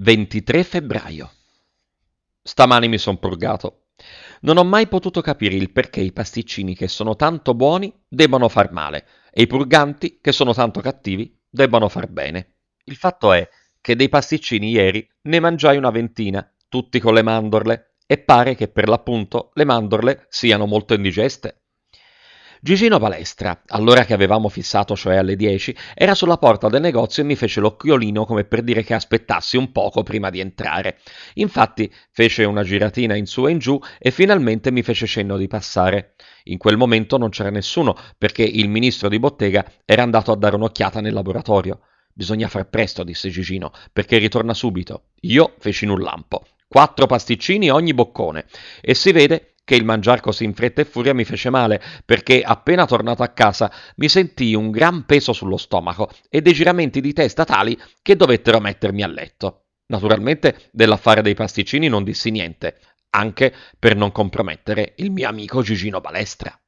23 febbraio. Stamani mi son purgato. Non ho mai potuto capire il perché i pasticcini che sono tanto buoni debbano far male e i purganti che sono tanto cattivi debbano far bene. Il fatto è che dei pasticcini ieri ne mangiai una ventina, tutti con le mandorle, e pare che per l'appunto le mandorle siano molto indigeste. Gigino Balestra, all'ora che avevamo fissato, cioè alle 10, era sulla porta del negozio e mi fece l'occhiolino come per dire che aspettassi un poco prima di entrare. Infatti fece una giratina in su e in giù e finalmente mi fece cenno di passare. In quel momento non c'era nessuno perché il ministro di bottega era andato a dare un'occhiata nel laboratorio. Bisogna far presto, disse Gigino, perché ritorna subito. Io feci in un lampo. 4 pasticcini ogni boccone. E si vede che il mangiar così in fretta e furia mi fece male, perché appena tornato a casa mi sentii un gran peso sullo stomaco e dei giramenti di testa tali che dovettero mettermi a letto. Naturalmente dell'affare dei pasticcini non dissi niente, anche per non compromettere il mio amico Gigino Balestra.